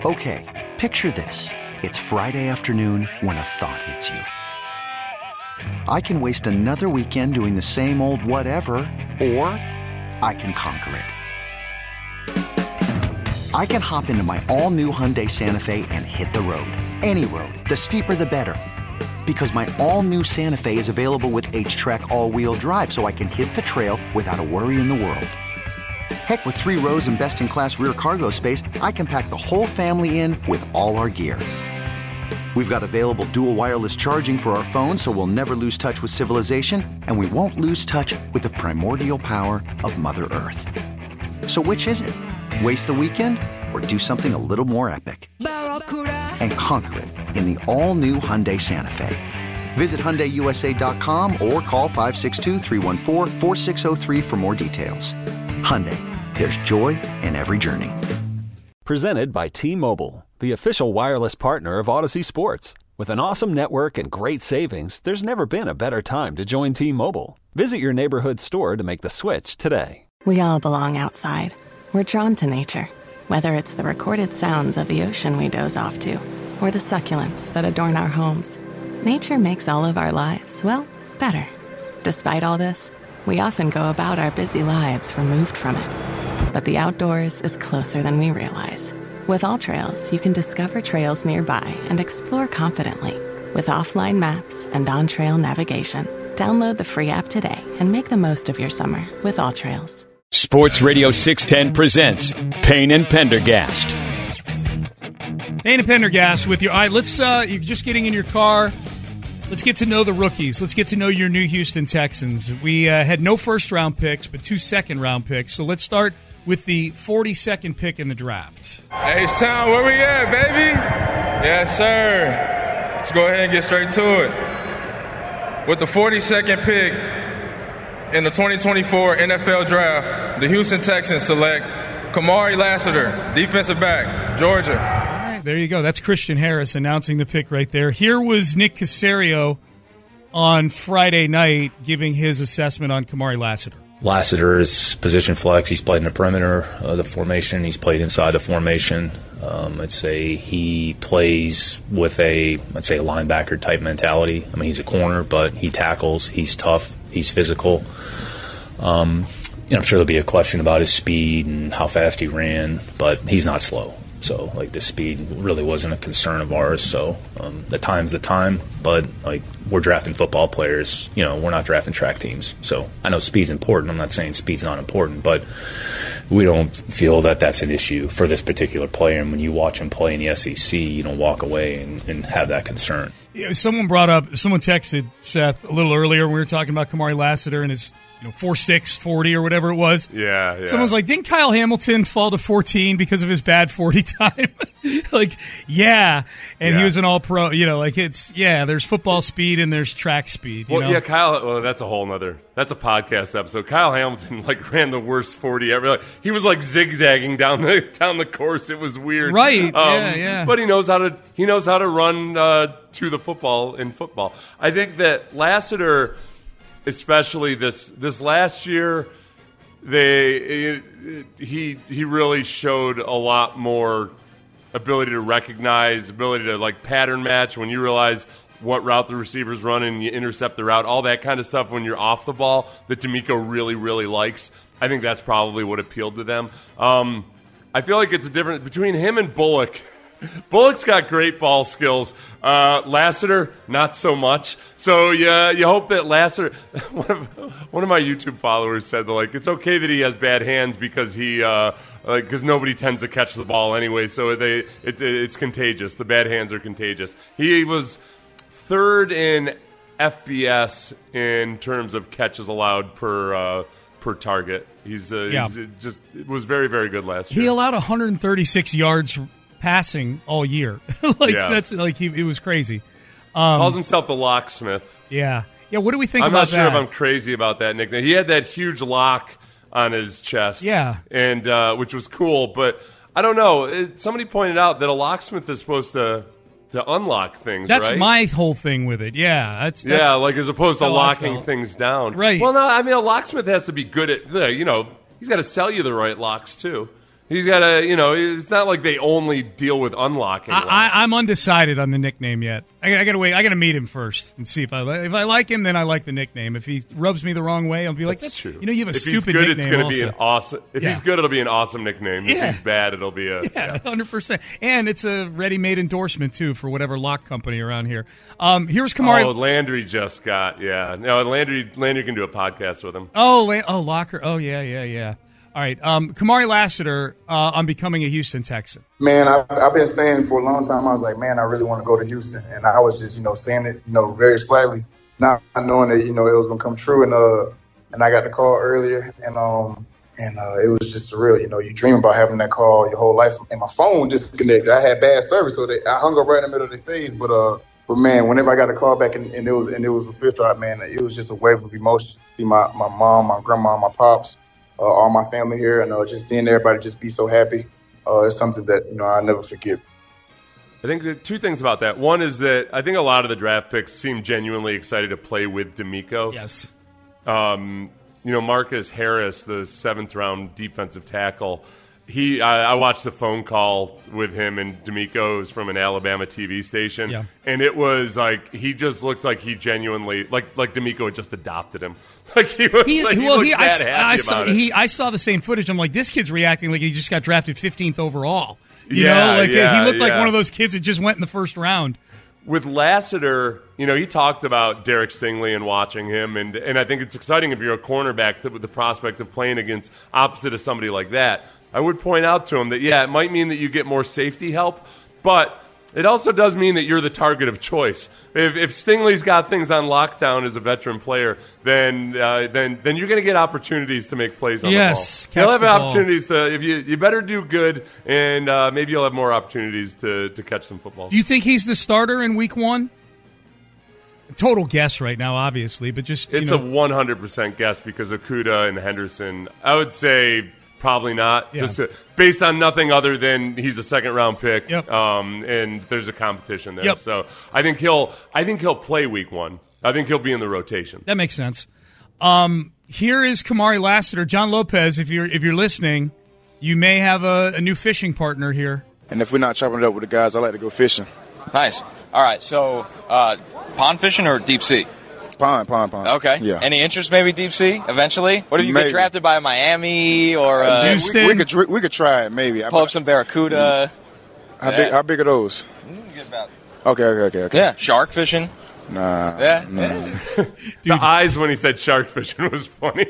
Okay, picture this. It's Friday afternoon when a thought hits you. I can waste another weekend doing the same old whatever, or I can conquer it. I can hop into my all-new Hyundai Santa Fe and hit the road. Any road. The steeper, the better. Because my all-new Santa Fe is available with H-Track all-wheel drive, so I can hit the trail without a worry in the world. Heck, with 3 rows and best-in-class rear cargo space, I can pack the whole family in with all our gear. We've got available dual wireless charging for our phones, so we'll never lose touch with civilization, and we won't lose touch with the primordial power of Mother Earth. So which is it? Waste the weekend or do something a little more epic? And conquer it in the all-new Hyundai Santa Fe. Visit HyundaiUSA.com or call 562-314-4603 for more details. Hyundai, there's joy in every journey. Presented by T-Mobile, the official wireless partner of Odyssey Sports. With an awesome network and great savings, there's never been a better time to join T-Mobile. Visit your neighborhood store to make the switch today. We all belong outside. We're drawn to nature, whether it's the recorded sounds of the ocean we doze off to, or the succulents that adorn our homes. Nature makes all of our lives, well, better. Despite all this, we often go about our busy lives removed from it. But the outdoors is closer than we realize. With AllTrails, you can discover trails nearby and explore confidently. With offline maps and on-trail navigation, download the free app today and make the most of your summer with AllTrails. Sports Radio 610 presents Payne and Pendergast. Payne and Pendergast with you. All right, let's, you're just getting in your car. Let's get to know the rookies. Let's get to know your new Houston Texans. We had no first-round picks, but 2 second-round picks. So let's start with the 42nd pick in the draft. H-Town, where we at, baby? Yes, sir. Let's go ahead and get straight to it. With the 42nd pick in the 2024 NFL Draft, the Houston Texans select Kamari Lassiter, defensive back, Georgia. All right, there you go. That's Christian Harris announcing the pick right there. Here was Nick Caserio on Friday night giving his assessment on Kamari Lassiter. Lassiter is position flex. He's played in the perimeter of the formation. He's played inside the formation. I'd say he plays with a linebacker type mentality. I mean, he's a corner, but he tackles. He's tough. He's physical. I'm sure there'll be a question about his speed and how fast he ran, but he's not slow. So, the speed really wasn't a concern of ours. So, the time's the time, but, we're drafting football players. We're not drafting track teams. So, I know speed's important. I'm not saying speed's not important, but we don't feel that that's an issue for this particular player. And when you watch him play in the SEC, you don't walk away and have that concern. Someone texted Seth a little earlier when we were talking about Kamari Lassiter and his 4.6 40 or whatever it was. Yeah. Someone's like, didn't Kyle Hamilton fall to 14 because of his bad 40 time? Yeah. And he was an all-pro. There's football speed and there's track speed. Kyle, that's a whole nother, that's a podcast episode. Kyle Hamilton, ran the worst 40 ever. He was, zigzagging down the course. It was weird. Right, yeah. But he knows how to run to the football in football. I think that Lassiter, especially this last year, he really showed a lot more ability to recognize, ability to pattern match when you realize what route the receiver's running, you intercept the route, all that kind of stuff when you're off the ball that D'Amico really, really likes. I think that's probably what appealed to them. I feel like it's a difference between him and Bullock. Bullock's got great ball skills. Lassiter, not so much. So you hope that Lassiter. One of my YouTube followers said that it's okay that he has bad hands because because nobody tends to catch the ball anyway. So it's contagious. The bad hands are contagious. He was third in FBS in terms of catches allowed per target. He's just was very, very good last year. He allowed 136 yards passing all year. It was crazy. Calls himself the locksmith. Yeah. What do we think I'm about that? I'm not sure if I'm crazy about that nickname. He had that huge lock on his chest. Yeah. And which was cool, but I don't know. Somebody pointed out that a locksmith is supposed to unlock things, That's right? my whole thing with it. Yeah. That's as opposed to locking things down. Right. Well, no, I mean, a locksmith has to be good at, he's got to sell you the right locks, too. He's got a, it's not like they only deal with unlocking. I'm undecided on the nickname yet. I gotta wait. I gotta meet him first and see if I like him. Then I like the nickname. If he rubs me the wrong way, I'll be like, that's true. You have a if stupid he's good, nickname. It's going to also. be an awesome. If he's good, it'll be an awesome nickname. If he's bad, it'll be 100%. And it's a ready-made endorsement too for whatever lock company around here. Here's Kamari. Oh, Landry just got No, Landry can do a podcast with him. Locker. Oh yeah. All right, Kamari Lassiter on becoming a Houston Texan. Man, I've been saying for a long time, I was like, man, I really want to go to Houston. And I was just, saying it, very slightly, not knowing that, it was going to come true. And I got the call earlier, and it was just surreal. You dream about having that call your whole life. And my phone disconnected. I had bad service, so I hung up right in the middle of the phase. But man, whenever I got a call back and it was official, man, it was just a wave of emotion. See my mom, my grandma, my pops, all my family here, and just seeing everybody just be so happy. It's something that, I'll never forget. I think there are two things about that. One is that I think a lot of the draft picks seem genuinely excited to play with D'Amico. Yes. Marcus Harris, the 7th-round defensive tackle, I watched the phone call with him and D'Amico. It was from an Alabama TV station, and it was like he just looked like he genuinely like D'Amico had just adopted him. Like he was happy about it. I saw the same footage. I'm like, this kid's reacting like he just got drafted 15th overall. He looked like one of those kids that just went in the first round. With Lassiter, he talked about Derek Stingley and watching him, and I think it's exciting if you're a cornerback with the prospect of playing opposite of somebody like that. I would point out to him that, it might mean that you get more safety help, but it also does mean that you're the target of choice. If Stingley's got things on lockdown as a veteran player, then you're going to get opportunities to make plays on the ball. You'll have opportunities to, if you better do good, and maybe you'll have more opportunities to catch some football. Do you think he's the starter in week 1? Total guess right now, obviously, but just it's a 100% guess because of Okudah and Henderson. I would say probably not, just based on nothing other than he's a second-round pick, and there's a competition there. So I think he'll play week 1. I think he'll be in the rotation. That makes sense. Here is Kamari Lassiter. John Lopez, if you're listening, you may have a new fishing partner here. And if we're not chopping it up with the guys, I like to go fishing. Nice. All right, so pond fishing or deep sea? Pond. Okay. Yeah. Any interest maybe deep sea eventually? What if you get drafted by Miami or Houston? We could try it maybe. Pull up some barracuda. How big are those? Get about. Okay. Yeah. Shark fishing. Nah. Yeah. The eyes when he said shark fishing was funny.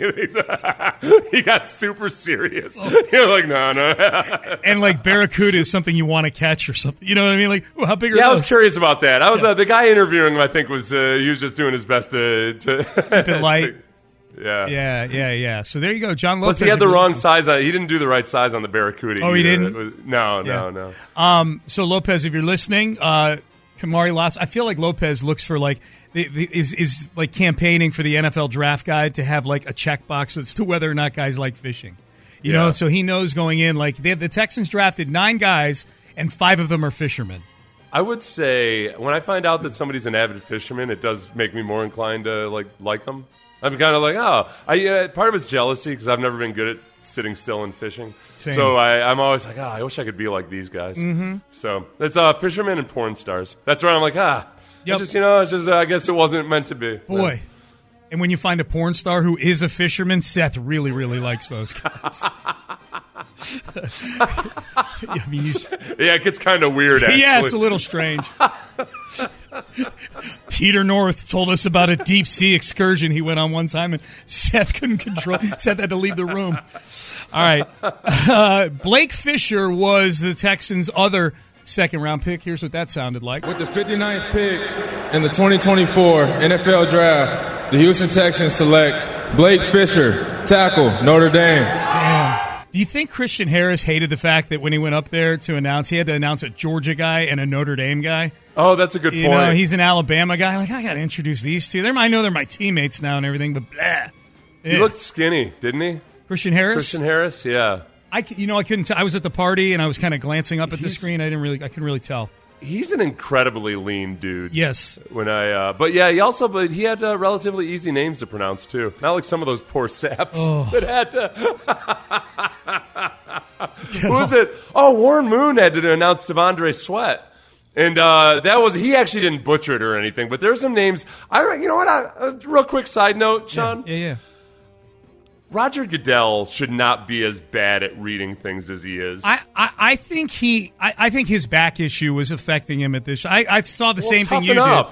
He got super serious. You're like, no. And like barracuda is something you want to catch or something. You know what I mean? Like, how big are those? I was curious about that. I was the guy interviewing him. I think was he was just doing his best to keep it light. Yeah. So there you go, John Lopez. Plus, he had the wrong size. He didn't do the right size on the barracuda. Oh, he didn't? No. So Lopez, if you're listening, Kamari Lassiter, I feel like Lopez looks for is like campaigning for the NFL draft guide to have like a checkbox as to whether or not guys like fishing. You know, so he knows going in, like the Texans drafted 9 guys and 5 of them are fishermen. I would say when I find out that somebody's an avid fisherman, it does make me more inclined to like them. I'm kind of like, part of it's jealousy because I've never been good at sitting still and fishing. Same. So I'm always like, I wish I could be like these guys. Mm-hmm. So it's fishermen and porn stars. That's where I'm like, I guess it wasn't meant to be. Boy. And when you find a porn star who is a fisherman, Seth really, really likes those guys. It gets kind of weird, actually. Yeah, it's a little strange. Peter North told us about a deep sea excursion he went on one time, and Seth couldn't control. Seth had to leave the room. All right. Blake Fisher was the Texans' other second-round pick. Here's what that sounded like. With the 59th pick in the 2024 NFL Draft, the Houston Texans select Blake Fisher, tackle, Notre Dame. Damn. Do you think Christian Harris hated the fact that when he went up there to announce, he had to announce a Georgia guy and a Notre Dame guy? Oh, that's a good point. You know, he's an Alabama guy. Like, I got to introduce these two. I know they're my teammates now and everything, but blah. He looked skinny, didn't he? Christian Harris, yeah. I couldn't tell. I was at the party and I was kind of glancing up at the screen. I couldn't really tell. He's an incredibly lean dude. Yes. But he had relatively easy names to pronounce too. Not like some of those poor saps that had to. Who was it? Oh, Warren Moon had to announce Devondre Sweat. And he actually didn't butcher it or anything, but there's some names. You know what? Real quick side note, Sean. Yeah. Roger Goodell should not be as bad at reading things as he is. I think his back issue was affecting him at this. I saw the same thing you did.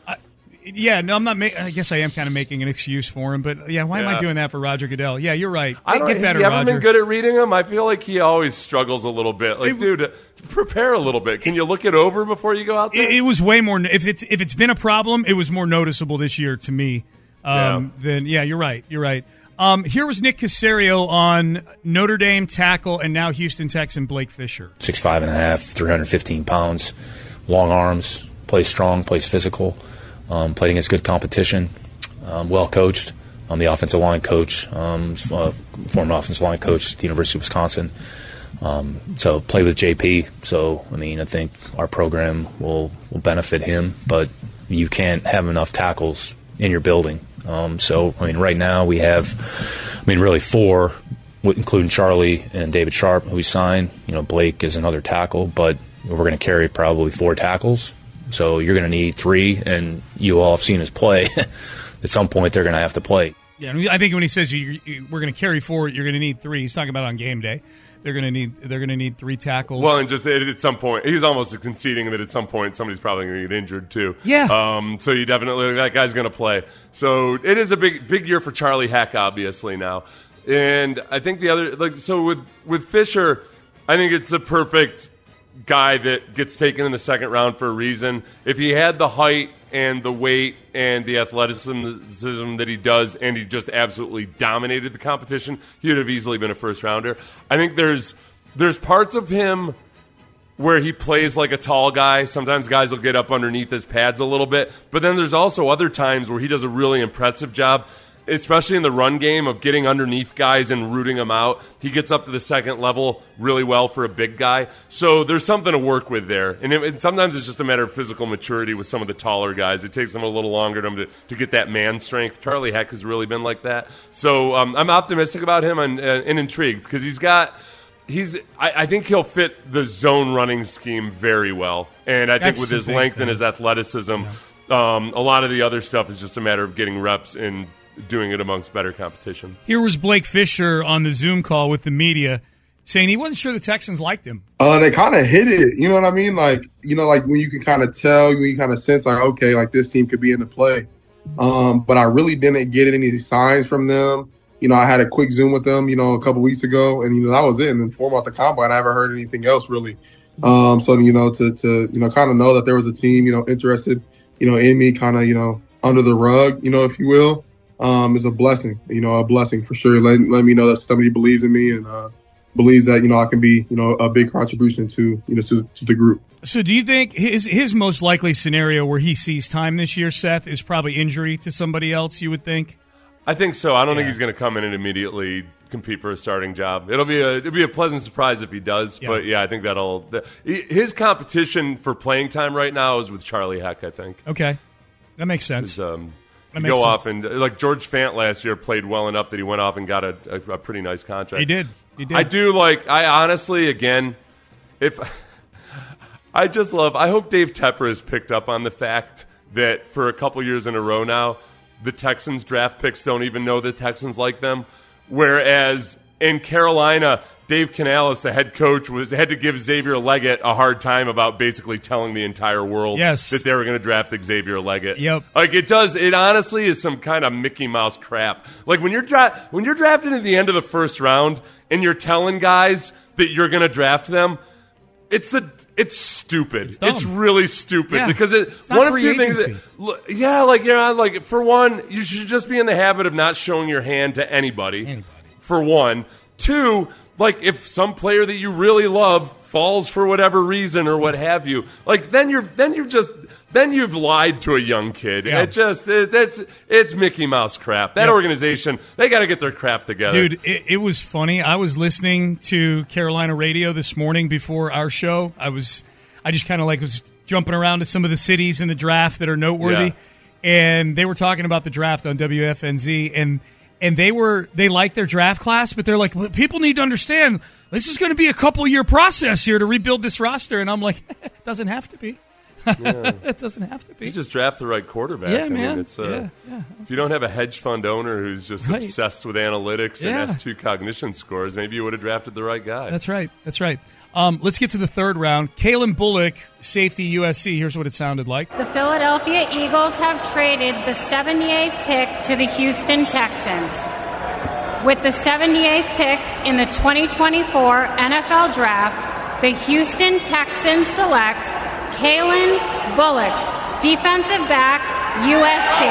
I'm not. I guess I am kind of making an excuse for him, but why am I doing that for Roger Goodell? Yeah, you're right. Get better, Roger. Roger. Been good at reading him? I feel like he always struggles a little bit. Like, dude, prepare a little bit. Can you look it over before you go out there? It was way more. If it's been a problem, it was more noticeable this year to me. You're right. You're right. Here was Nick Caserio on Notre Dame tackle and now Houston Texan Blake Fisher. 6'5.5", 315 pounds, long arms, plays strong, plays physical. Played against good competition, well coached. I'm the offensive line coach, former offensive line coach at the University of Wisconsin. So play with JP. So, I think our program will benefit him, but you can't have enough tackles in your building. Right now we have, really 4, including Charlie and David Sharp, who we signed. Blake is another tackle, but we're going to carry probably 4 tackles. So you're going to need 3, and you all have seen us play. At some point, they're going to have to play. Yeah, I think when he says we're going to carry 4, you're going to need 3. He's talking about on game day. They're going to need 3 tackles. Well, and just at some point, he's almost conceding that at some point somebody's probably going to get injured too. Yeah. So you definitely that guy's going to play. So it is a big year for Charlie Heck, obviously now. And I think the other with Fisher, I think it's a perfect guy that gets taken in the second round for a reason. If he had the height and the weight and the athleticism that he does, and he just absolutely dominated the competition, he would have easily been a first rounder. I think there's parts of him where he plays like a tall guy. Sometimes guys will get up underneath his pads a little bit, but then there's also other times where he does a really impressive job, especially in the run game, of getting underneath guys and rooting them out. He gets up to the second level really well for a big guy. So there's something to work with there. And sometimes it's just a matter of physical maturity with some of the taller guys. It takes them a little longer to get that man strength. Charlie Heck has really been like that. So I'm optimistic about him and intrigued because I think he'll fit the zone running scheme very well. And I think with his length and his athleticism, a lot of the other stuff is just a matter of getting reps and doing it amongst better competition. Here was Blake Fisher on the Zoom call with the media saying he wasn't sure the Texans liked him. They kind of hit it. You know what I mean? Like when you can kind of tell, when you kind of sense okay, this team could be in the play. But I really didn't get any signs from them. I had a quick Zoom with them, a couple weeks ago, and, that was it. And then for about the combine, I haven't heard anything else really. To kind of know that there was a team, interested, in me kind of, under the rug, if you will. Is a blessing, a blessing for sure. Let me know that somebody believes in me and believes that, I can be, a big contribution to the group. So do you think his most likely scenario where he sees time this year, Seth, is probably injury to somebody else, you would think? I think so. I don't think he's going to come in and immediately compete for a starting job. It'll be a pleasant surprise if he does. Yeah. But, I think his competition for playing time right now is with Charlie Heck, I think. Okay. That makes sense. Off and like George Fant last year played well enough that he went off and got a pretty nice contract. He did. I honestly, again, I hope Dave Tepper has picked up on the fact that for a couple years in a row now, the Texans draft picks don't even know the Texans like them. Whereas in Carolina, Dave Canales, the head coach, had to give Xavier Leggett a hard time about basically telling the entire world that they were going to draft Xavier Leggett. Yep. It honestly is some kind of Mickey Mouse crap. Like when you're drafted at the end of the first round and you're telling guys that you're going to draft them, it's stupid. It's really stupid because it's not one of two things. For one, you should just be in the habit of not showing your hand to anybody. For one. 2, if some player that you really love falls for whatever reason or what have you, then you've lied to a young kid. Yeah. It's Mickey Mouse crap. That organization, they got to get their crap together. Dude, it was funny. I was listening to Carolina radio this morning before our show. I just kind of was jumping around to some of the cities in the draft that are noteworthy, and they were talking about the draft on WFNZ, and and they like their draft class, but they're like, well, people need to understand this is going to be a couple-year process here to rebuild this roster. And I'm like, it doesn't have to be. Yeah. It doesn't have to be. You just draft the right quarterback. Yeah, I man. mean, it's, Yeah. If you don't have a hedge fund owner who's just Right. obsessed with analytics Yeah. and S2 cognition scores, maybe you would have drafted the right guy. That's right. Let's get to the third round. Kalen Bullock, safety, USC. Here's what it sounded like. The Philadelphia Eagles have traded the 78th pick to the Houston Texans. With the 78th pick in the 2024 NFL Draft, the Houston Texans select Kalen Bullock, defensive back, USC.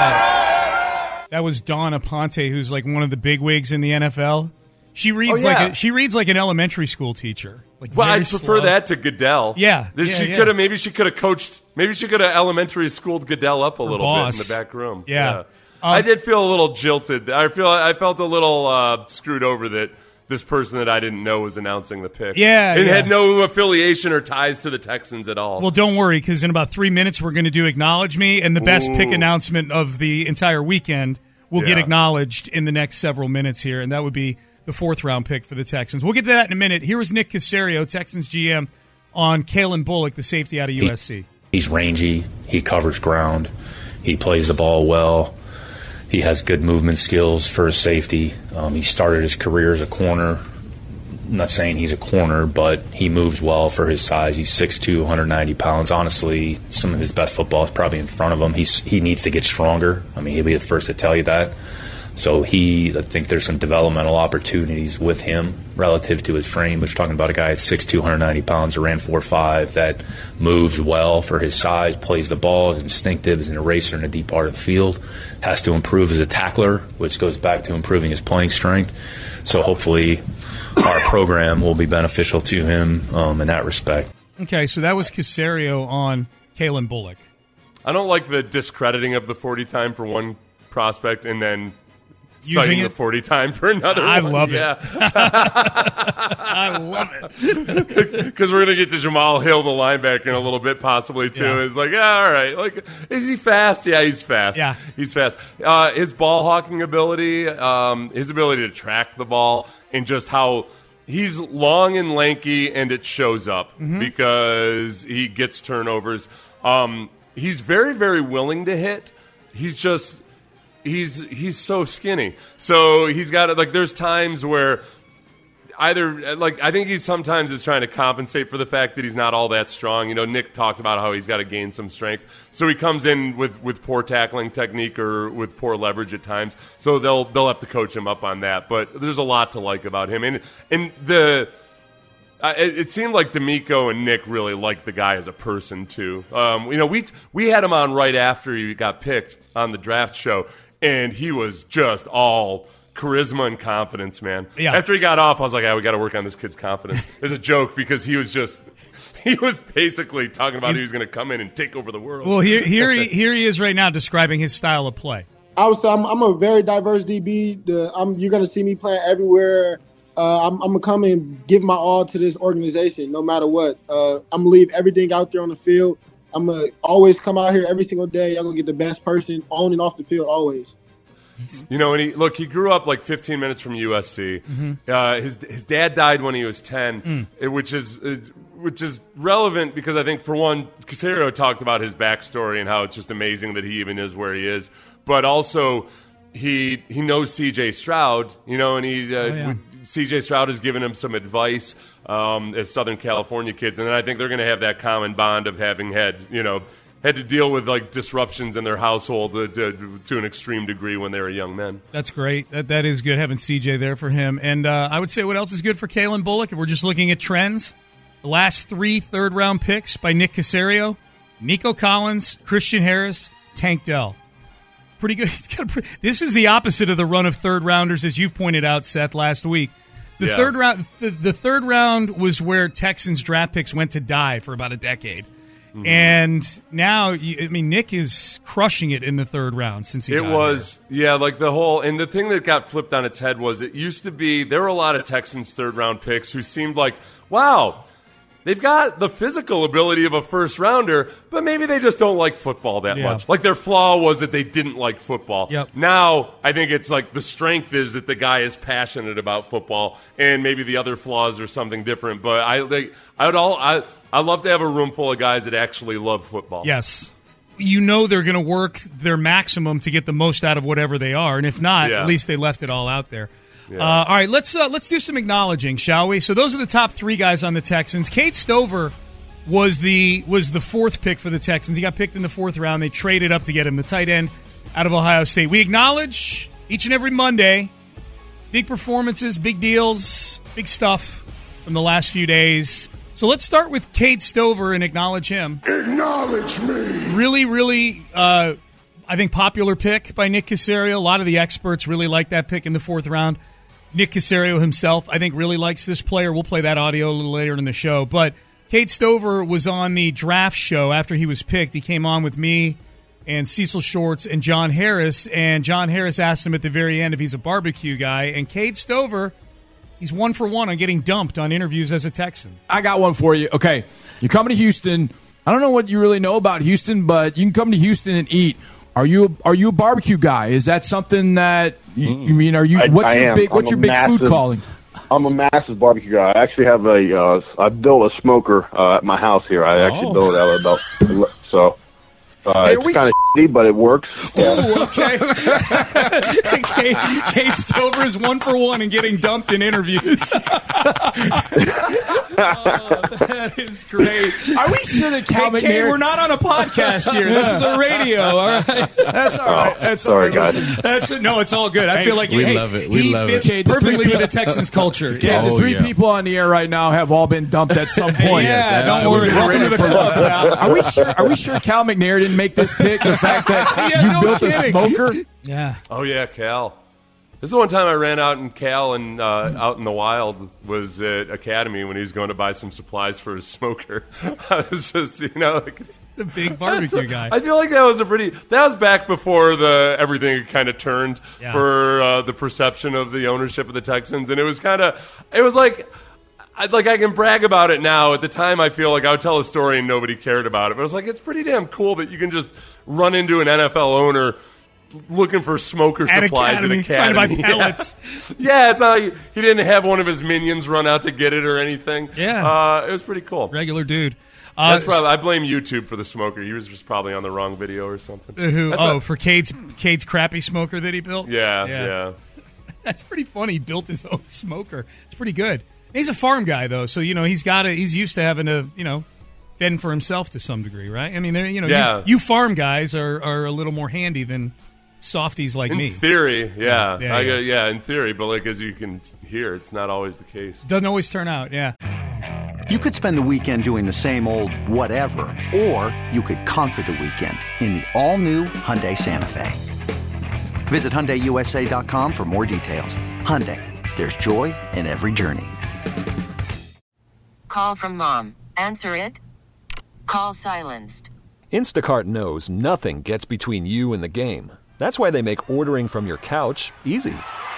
That was Dawn Aponte, who's like one of the bigwigs in the NFL. She reads like an elementary school teacher. Like, well, very I'd prefer slow. that to Goodell. Maybe she could have elementary schooled Goodell up a little bit in the back room. Yeah. I did feel a little jilted. I felt a little screwed over that this person that I didn't know was announcing the pick. Yeah, and yeah. had no affiliation or ties to the Texans at all. Well, don't worry, because in about 3 minutes we're going to do Acknowledge Me, and the best pick announcement of the entire weekend will get acknowledged in the next several minutes here, and that would be the fourth-round pick for the Texans. We'll get to that in a minute. Here was Nick Caserio, Texans GM, on Kalen Bullock, the safety out of USC. He's rangy. He covers ground. He plays the ball well. He has good movement skills for a safety. He started his career as a corner. I'm not saying he's a corner, but he moves well for his size. He's 6'2", 190 pounds. Honestly, some of his best football is probably in front of him. He needs to get stronger. I mean, he'll be the first to tell you that. So I think there's some developmental opportunities with him relative to his frame. We're talking about a guy at 6'2", 190 pounds, who ran 4.5, that moves well for his size, plays the ball, is instinctive, is an eraser in a deep part of the field, has to improve as a tackler, which goes back to improving his playing strength. So hopefully our program will be beneficial to him in that respect. Okay, so that was Caserio on Kalen Bullock. I don't like the discrediting of the 40 time for one prospect and then Using citing it? the 40 time for another I one. love it. Yeah. I love it. Because we're going to get to Jamal Hill, the linebacker, in a little bit, possibly, too. Yeah. It's like, yeah, all right. Like, is he fast? Yeah, he's fast. Yeah. He's fast. His ball hawking ability, his ability to track the ball, and just how he's long and lanky, and it shows up because he gets turnovers. He's very, very willing to hit. He's just... He's so skinny. So he's got like there's times where either like I think he sometimes is trying to compensate for the fact that he's not all that strong. You know, Nick talked about how he's got to gain some strength. So he comes in with poor tackling technique or with poor leverage at times. So they'll have to coach him up on that. But there's a lot to like about him. And it seemed like D'Amico and Nick really liked the guy as a person too. You know, we had him on right after he got picked on the draft show, and he was just all charisma and confidence, man. Yeah. After he got off, I was like, we got to work on this kid's confidence. As a joke, because he was basically talking about he was going to come in and take over the world. Well, here he is right now describing his style of play. I would say I'm a very diverse DB. You're going to see me playing everywhere. I'm going to come and give my all to this organization no matter what. I'm going to leave everything out there on the field. I'm going to always come out here every single day. I'm going to get the best person on and off the field always. You know, and he grew up like 15 minutes from USC. His dad died when he was 10, which is relevant because I think, for one, Caserio talked about his backstory and how it's just amazing that he even is where he is. But also, he knows C.J. Stroud, you know, and C.J. Stroud has given him some advice as Southern California kids, and I think they're going to have that common bond of having had to deal with like disruptions in their household to an extreme degree when they were young men. That's great. That is good having CJ there for him. And I would say what else is good for Kalen Bullock, if we're just looking at trends, the last 3 third-round picks by Nick Caserio, Nico Collins, Christian Harris, Tank Dell. Pretty good. This is the opposite of the run of third-rounders, as you've pointed out, Seth, last week. The third round was where Texans draft picks went to die for about a decade. And now, Nick is crushing it in the third round since he got here. Like the whole, and the thing that got flipped on its head was it used to be there were a lot of Texans third round picks who seemed like, wow, they've got the physical ability of a first rounder, but maybe they just don't like football that much. Like their flaw was that they didn't like football. Yep. Now I think it's like the strength is that the guy is passionate about football, and maybe the other flaws are something different. But I'd love to have a room full of guys that actually love football. Yes. You know they're going to work their maximum to get the most out of whatever they are, and if not, at least they left it all out there. Yeah. All right, let's do some acknowledging, shall we? So those are the top 3 guys on the Texans. Cade Stover was the 4th pick for the Texans. He got picked in the 4th round. They traded up to get him, the tight end out of Ohio State. We acknowledge each and every Monday big performances, big deals, big stuff from the last few days. So let's start with Cade Stover and acknowledge him. Acknowledge me. Really, really, I think popular pick by Nick Caserio. A lot of the experts really like that pick in the 4th round. Nick Caserio himself, I think, really likes this player. We'll play that audio a little later in the show. But Cade Stover was on the draft show after he was picked. He came on with me and Cecil Shorts and John Harris. And John Harris asked him at the very end if he's a barbecue guy. And Cade Stover, he's 1 for 1 on getting dumped on interviews as a Texan. I got one for you. Okay, you're coming to Houston. I don't know what you really know about Houston, but you can come to Houston and eat. Are you a barbecue guy? Is that something that you mean? Are you? What's your big food calling? I'm a massive barbecue guy. I actually have I built a smoker at my house here. I actually built it out about it's kind of shitty, but it works. Oh, okay. Cade Stover is 1 for 1 in getting dumped in interviews. That is great. Are we sure that Cal McNair... Cade, we're not on a podcast here. This is a radio, all right? That's all right. That's sorry, all right. guys. No, it's all good. I feel like we love it. We love fits it. perfectly with the Texans culture. Yeah, the 3 people on the air right now have all been dumped at some point. Don't worry. Welcome to the club. Are we sure Cal McNair didn't make this pick? The fact that you built a smoker? Yeah. Oh, yeah, Cal. This is the one time I ran out in Cal and out in the wild was at Academy when he was going to buy some supplies for his smoker. I was just, like the big barbecue guy. I feel like that was back before everything kind of turned for the perception of the ownership of the Texans, and it was like I can brag about it now. At the time, I feel like I would tell a story and nobody cared about it. But I was like, it's pretty damn cool that you can just run into an NFL owner looking for smoker supplies at Academy. Trying to buy pellets. Yeah, it's not like he didn't have one of his minions run out to get it or anything. Yeah. It was pretty cool. Regular dude. I blame YouTube for the smoker. He was just probably on the wrong video or something. For Cade's crappy smoker that he built? Yeah. That's pretty funny. He built his own smoker. It's pretty good. He's a farm guy, though, so he's used to having to fend for himself to some degree, right? I mean, you farm guys are a little more handy than softies like me. In theory, yeah. In theory, but as you can hear, it's not always the case. Doesn't always turn out, yeah. You could spend the weekend doing the same old whatever, or you could conquer the weekend in the all-new Hyundai Santa Fe. Visit HyundaiUSA.com for more details. Hyundai, there's joy in every journey. Call from mom. Answer it. Call silenced. Instacart knows nothing gets between you and the game. That's why they make ordering from your couch easy.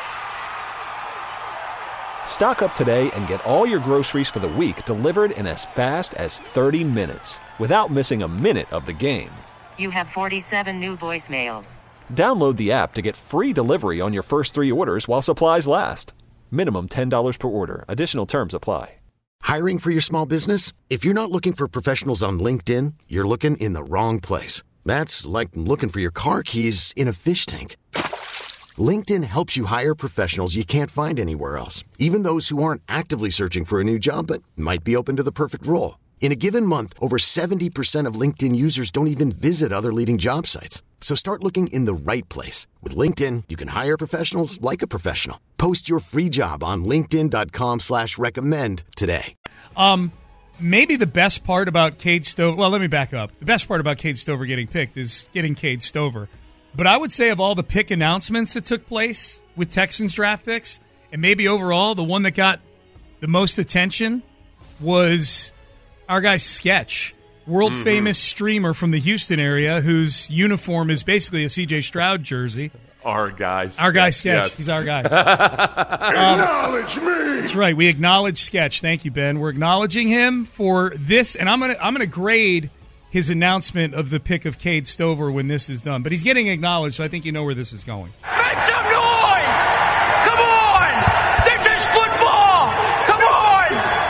Stock up today and get all your groceries for the week delivered in as fast as 30 minutes without missing a minute of the game. You have 47 new voicemails. Download the app to get free delivery on your first 3 orders while supplies last. Minimum $10 per order. Additional terms apply. Hiring for your small business? If you're not looking for professionals on LinkedIn, you're looking in the wrong place. That's like looking for your car keys in a fish tank. LinkedIn helps you hire professionals you can't find anywhere else, even those who aren't actively searching for a new job but might be open to the perfect role. In a given month, over 70% of LinkedIn users don't even visit other leading job sites. So start looking in the right place. With LinkedIn, you can hire professionals like a professional. Post your free job on linkedin.com/recommend today. Maybe the best part about Cade Stover, well, let me back up. The best part about Cade Stover getting picked is getting Cade Stover. But I would say of all the pick announcements that took place with Texans draft picks, and maybe overall the one that got the most attention was our guy Sketch, world-famous streamer from the Houston area whose uniform is basically a C.J. Stroud jersey. Our guy Sketch. Our guy Sketch. Yes. He's our guy. Acknowledge me. That's right. We acknowledge Sketch. Thank you, Ben. We're acknowledging him for this, and I'm gonna grade his announcement of the pick of Cade Stover when this is done. But he's getting acknowledged, so I think you know where this is going. Make some noise! Come on! This is football! Come on!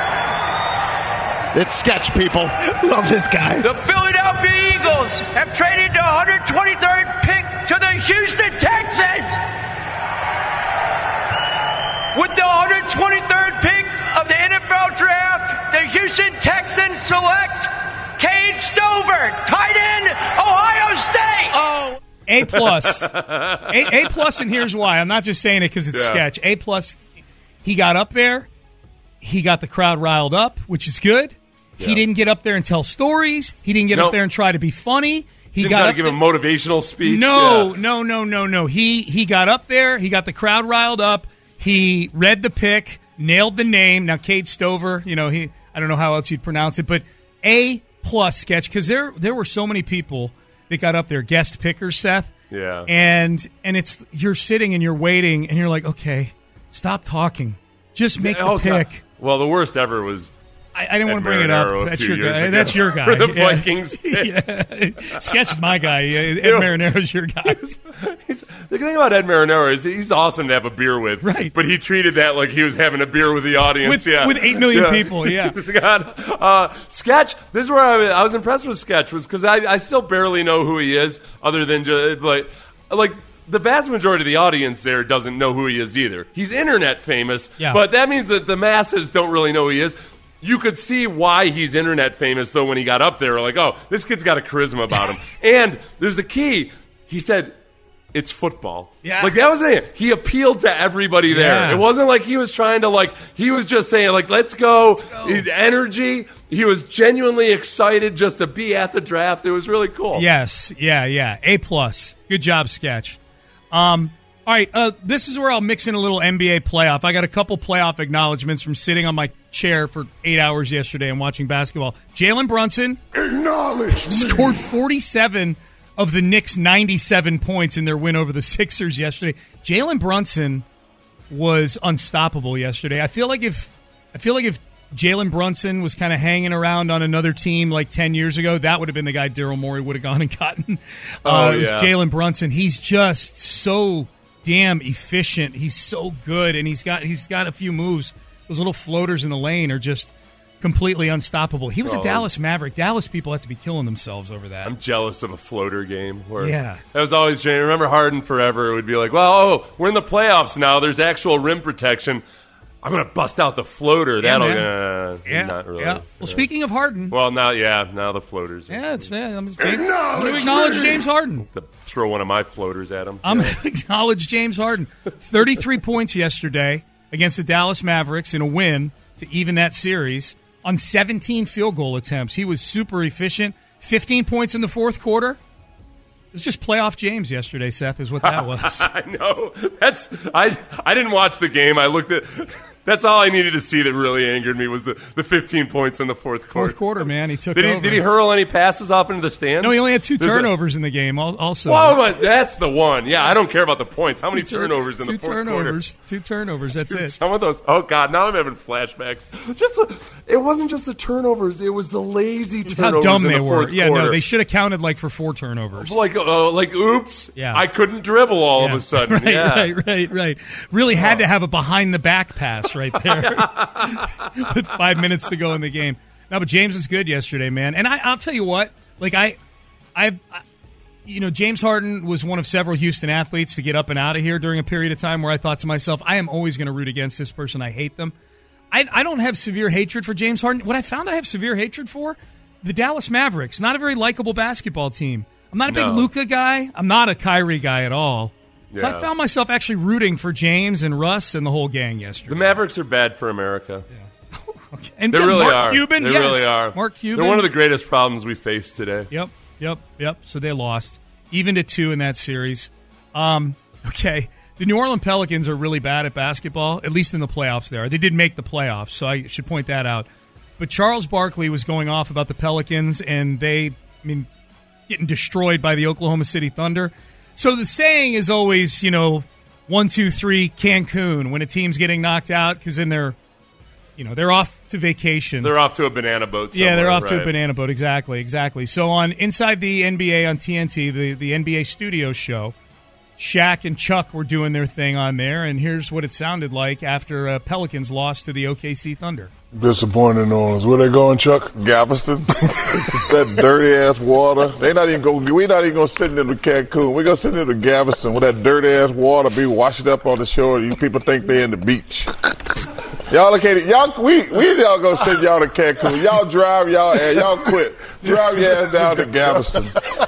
It's Sketch, people. Love this guy. The Philadelphia Eagles have traded the 123rd pick to the Houston Texans. With the 123rd pick of the NFL Draft, the Houston Texans select Cade Stover, tight end, Ohio State. Oh, A+. A+, and here's why. I'm not just saying it because it's Sketch. A+, he got up there. He got the crowd riled up, which is good. Yeah. He didn't get up there and tell stories. He didn't get up there and try to be funny. He got to give a motivational speech. No. He got up there. He got the crowd riled up. He read the pick, nailed the name. Now, Cade Stover, I don't know how else you'd pronounce it, but A+ Sketch, because there were so many people that got up there, guest pickers, Seth. Yeah. And you're sitting and you're waiting and you're like, okay, stop talking. Just make the pick. God. Well, the worst ever was I didn't want to bring it up. That's your guy. That's your guy. For the Vikings. Sketch is my guy. Ed Marinero's your guy. The thing about Ed Marinero is he's awesome to have a beer with. Right. But he treated that like he was having a beer with the audience. With 8 million people, Sketch, this is where I was impressed with Sketch, was because I still barely know who he is, other than just like the vast majority of the audience there doesn't know who he is either. He's internet famous, but that means that the masses don't really know who he is. You could see why he's internet famous, though, when he got up there. Like, oh, this kid's got a charisma about him. And there's the key. He said, it's football. Yeah. Like, that was it. He appealed to everybody there. Yeah. It wasn't like he was trying to, he was just saying, let's go. His energy. He was genuinely excited just to be at the draft. It was really cool. Yes. Yeah. A+. Good job, Sketch. All right, this is where I'll mix in a little NBA playoff. I got a couple playoff acknowledgments from sitting on my chair for 8 hours yesterday and watching basketball. Jalen Brunson scored 47 of the Knicks' 97 points in their win over the Sixers yesterday. Jalen Brunson was unstoppable yesterday. I feel like if Jalen Brunson was kind of hanging around on another team like 10 years ago, that would have been the guy Daryl Morey would have gone and gotten. Jalen Brunson. He's just so damn efficient. He's so good, and he's got a few moves. Those little floaters in the lane are just completely unstoppable. He was a Dallas Maverick. Dallas people have to be killing themselves over that. I'm jealous of a floater game. Yeah. That was always, remember Harden forever. It would be like, we're in the playoffs now. There's actual rim protection. I'm going to bust out the floater. Not really. Yeah. Well, speaking of Harden. Well, now the floaters. Yeah, it's fair. I'm going to acknowledge James Harden. To throw one of my floaters at him. I'm going to acknowledge James Harden. 33 points yesterday against the Dallas Mavericks in a win to even that series on 17 field goal attempts. He was super efficient. 15 points in the fourth quarter. It was just playoff James yesterday, Seth, is what that was. I know. I didn't watch the game. I looked at... That's all I needed to see that really angered me was the 15 points in the fourth quarter. Fourth quarter, man. He took over. Did he hurl any passes off into the stands? No, he only had 2 turnovers in the game also. Whoa, but that's the one. Yeah, I don't care about the points. How many turnovers in the fourth quarter? 2 turnovers, that's it. Some of those. Oh, God, now I'm having flashbacks. It wasn't just the turnovers. It was the lazy turnovers. How dumb they were. Yeah, no, they should have counted for 4 turnovers. Like oops, I couldn't dribble all of a sudden. Right. Really had to have a behind-the-back pass right there. With 5 minutes to go in the game. No, but James was good yesterday, man. And I'll tell you what, James Harden was one of several Houston athletes to get up and out of here during a period of time where I thought to myself, I am always going to root against this person. I hate them. I don't have severe hatred for James Harden. What I found I have severe hatred for, the Dallas Mavericks. Not a very likable basketball team. I'm not a big Luka guy. I'm not a Kyrie guy at all. So I found myself actually rooting for James and Russ and the whole gang yesterday. The Mavericks are bad for America. Yeah. Okay. And they really Mark are. Cuban, they really are. Mark Cuban. They're one of the greatest problems we face today. Yep. So they lost. Even to 2 in that series. Okay. The New Orleans Pelicans are really bad at basketball, at least in the playoffs there. They did make the playoffs, so I should point that out. But Charles Barkley was going off about the Pelicans, and getting destroyed by the Oklahoma City Thunder. So the saying is always, 1, 2, 3, Cancun when a team's getting knocked out because then they're off to vacation. They're off to a banana boat somewhere. Yeah, they're off to a right? banana boat. Exactly. So on Inside the NBA on TNT, the NBA studio show, Shaq and Chuck were doing their thing on there, and here's what it sounded like after Pelicans lost to the OKC Thunder. Disappointing on us. Where they going, Chuck? Galveston. That dirty ass water. We're not even gonna send them to Cancun. We're gonna send them to Galveston where that dirty ass water be washed up on the shore. You people think they're in the beach. Y'all located. We gonna send y'all to Cancun. Y'all drive y'all quit. Drive your ass down to Galveston.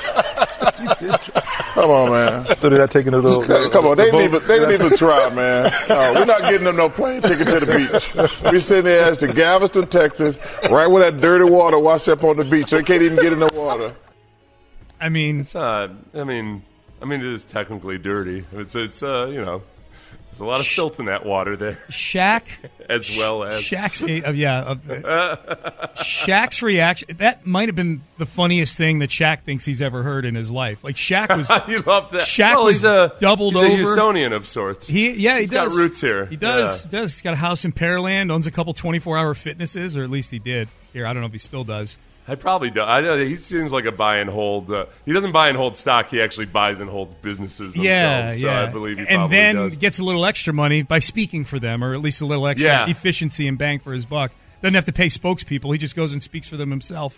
Come on, man. So they're not taking a little. Come on, they need to try, man. No, we're not getting them no plane ticket to the beach. We send their ass to Galveston, Texas, right where that dirty water washed up on the beach. They can't even get in the water. I mean, it's it is technically dirty. It's there's a lot of silt in that water there. Shaq, as well as Shaq's Shaq's reaction. That might have been the funniest thing that Shaq thinks he's ever heard in his life. Like Shaq was, you love that. Shaq was doubled over. He's a Houstonian of sorts. He's does. Got roots here. He does. Yeah. He's got a house in Pearland. Owns a couple 24-hour fitnesses, or at least he did. Here, I don't know if he still does. I probably do. I know he seems like a buy and hold. He doesn't buy and hold stock. He actually buys and holds businesses themselves. So I believe he probably then does. Gets a little extra money by speaking for them, or at least a little extra efficiency and bang for his buck. Doesn't have to pay spokespeople. He just goes and speaks for them himself.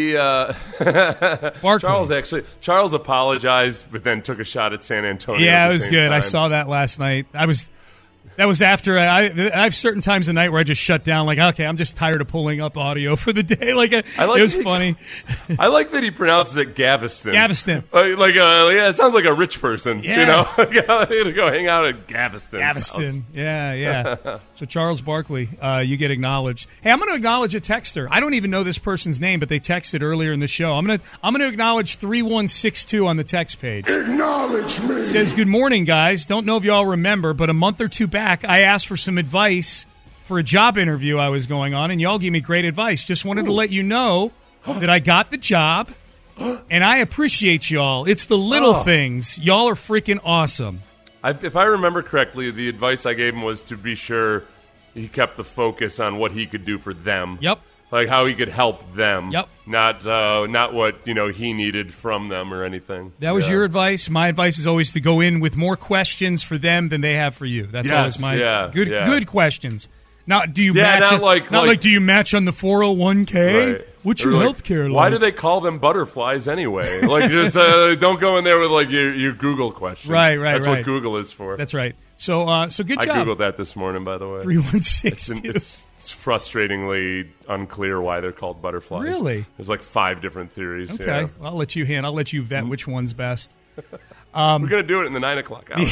Charles apologized, but then took a shot at San Antonio. Yeah, it was good. Time. I saw that last night. That was after I have certain times of night where I just shut down. Like, okay, I'm just tired of pulling up audio for the day. It was funny. I like that he pronounces it Galveston. Galveston. It sounds like a rich person. Yeah. To go hang out at Galveston. Galveston. Yeah. So Charles Barkley, you get acknowledged. Hey, I'm going to acknowledge a texter. I don't even know this person's name, but they texted earlier in the show. I'm going to acknowledge 3162 on the text page. Acknowledge me. It says, "Good morning, guys. Don't know if y'all remember, but a month or two back, I asked for some advice for a job interview I was going on, and y'all gave me great advice. Just wanted to let you know that I got the job, and I appreciate y'all. It's the little things. Y'all are freaking awesome." If I remember correctly, the advice I gave him was to be sure he kept the focus on what he could do for them. Yep. Like how he could help them. Yep. Not what he needed from them or anything. That was your advice. My advice is always to go in with more questions for them than they have for you. That's always my good questions. Now, do you match? Not do you match on the 401k? Right. What's your health care like? Why do they call them butterflies anyway? Just don't go in there with your Google questions. Right. That's what Google is for. That's right. So good job. I Googled that this morning, by the way. 3162. It's frustratingly unclear why they're called butterflies. Really? There's 5 different theories. Okay. Yeah. Well, I'll let you vet which one's best. We're going to do it in the 9 o'clock hour.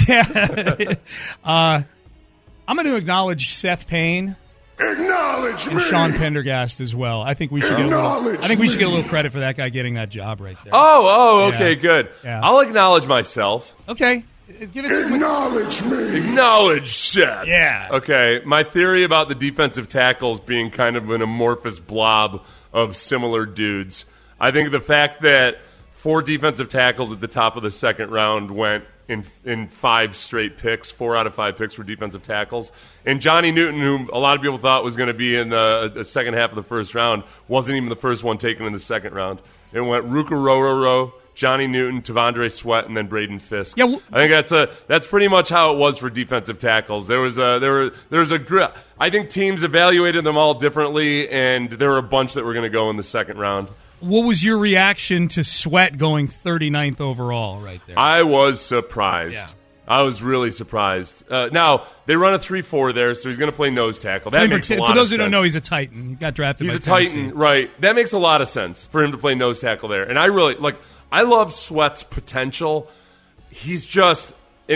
Yeah. I'm going to acknowledge Seth Payne. Acknowledge and Sean Pendergast as well. I think we should get a little credit for that guy getting that job right there. Okay, good. Yeah. I'll acknowledge myself. Okay. Give it to me. Acknowledge me. Acknowledge Seth. Yeah. Okay, my theory about the defensive tackles being kind of an amorphous blob of similar dudes. I think the fact that 4 defensive tackles at the top of the second round went in 5 straight picks. 4 out of 5 picks were defensive tackles. And Johnny Newton, who a lot of people thought was going to be in the second half of the first round, wasn't even the first one taken in the second round. It went Ruka Rororo, Johnny Newton, Tavondre Sweat, and then Braden Fisk. Yeah, I think that's pretty much how it was for defensive tackles. There was a I think teams evaluated them all differently, and there were a bunch that were going to go in the second round. What was your reaction to Sweat going 39th overall right there? I was surprised. Yeah. I was really surprised. Now, they run a 3-4 there, so he's going to play nose tackle. That makes a lot of sense. For those who don't know, he's a Titan. He got drafted by Tennessee. He's a Titan, right. That makes a lot of sense for him to play nose tackle there. And I love Sweat's potential. He's just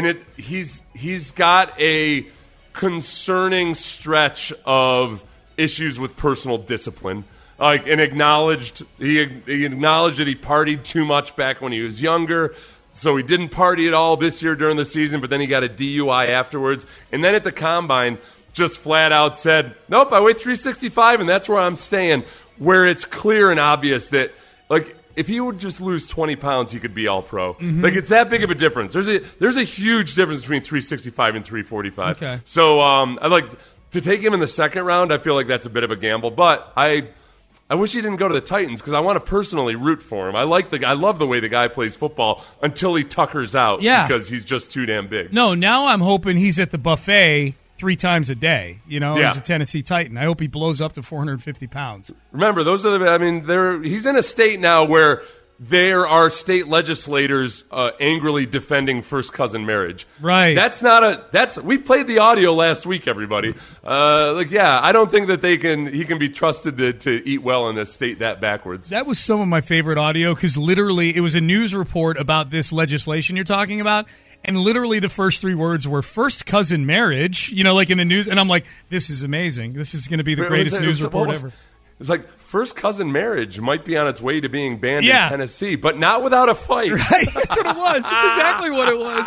he's got a concerning stretch of issues with personal discipline. He acknowledged that he partied too much back when he was younger, so he didn't party at all this year during the season, but then he got a DUI afterwards. And then at the Combine, just flat out said, nope, I weigh 365, and that's where I'm staying, where it's clear and obvious that, if he would just lose 20 pounds, he could be all pro. Mhm. Like, it's that big of a difference. There's a huge difference between 365 and 345. Okay. So I'd like to take him in the second round. I feel like that's a bit of a gamble, but I wish he didn't go to the Titans because I want to personally root for him. I love the way the guy plays football until he tuckers out because he's just too damn big. No, now I'm hoping he's at the buffet 3 times a day, Yeah. as a Tennessee Titan. I hope he blows up to 450 pounds. Remember, he's in a state now where there are state legislators angrily defending first cousin marriage. Right. We played the audio last week, everybody. I don't think that he can be trusted to eat well in a state that backwards. That was some of my favorite audio because literally it was a news report about this legislation you're talking about. And literally the first 3 words were first cousin marriage, like in the news. And I'm like, this is amazing. This is going to be the greatest news report ever. It's like first cousin marriage might be on its way to being banned in Tennessee, but not without a fight. Right? That's what it was. That's exactly what it was.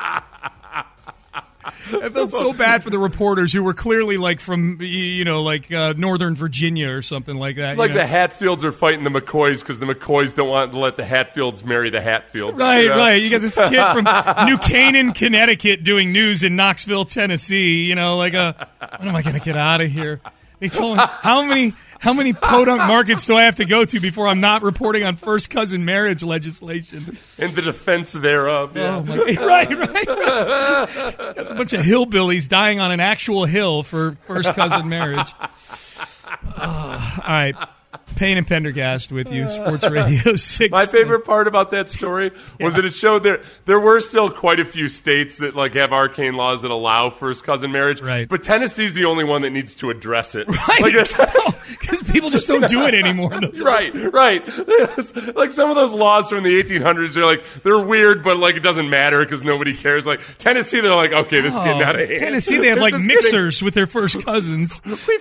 I felt so bad for the reporters who were clearly from, Northern Virginia or something like that. It's like the Hatfields are fighting the McCoys because the McCoys don't want to let the Hatfields marry the Hatfields. Right, right. You got this kid from New Canaan, Connecticut doing news in Knoxville, Tennessee. When am I going to get out of here? They told me, how many podunk markets do I have to go to before I'm not reporting on first cousin marriage legislation? In the defense thereof. Yeah. Oh my, right. That's a bunch of hillbillies dying on an actual hill for first cousin marriage. All right. Payne and Pendergast with you, Sports Radio 6. My favorite part about that story was that it showed there were still quite a few states that have arcane laws that allow first cousin marriage. Right. But Tennessee's the only one that needs to address it. Right. Because people just don't do it anymore. Right. Some of those laws from the 1800s, they're weird, but it doesn't matter because nobody cares. Tennessee, they're like, okay, this is getting out of hand. Tennessee, they have mixers with their first cousins.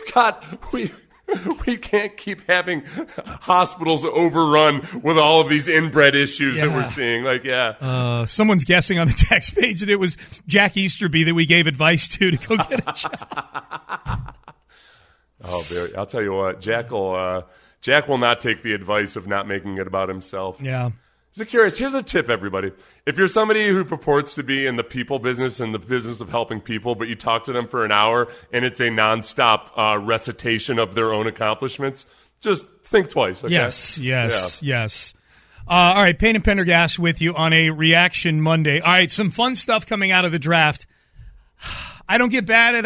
We can't keep having hospitals overrun with all of these inbred issues that we're seeing. Someone's guessing on the text page that it was Jack Easterby that we gave advice to go get a job. Oh, Barry, I'll tell you what, Jack will not take the advice of not making it about himself. Yeah. So curious, here's a tip, everybody. If you're somebody who purports to be in the people business and the business of helping people, but you talk to them for an hour and it's a nonstop recitation of their own accomplishments, just think twice. Okay? Yes. All right, Payne and Pendergast with you on a Reaction Monday. All right, some fun stuff coming out of the draft. I don't get mad,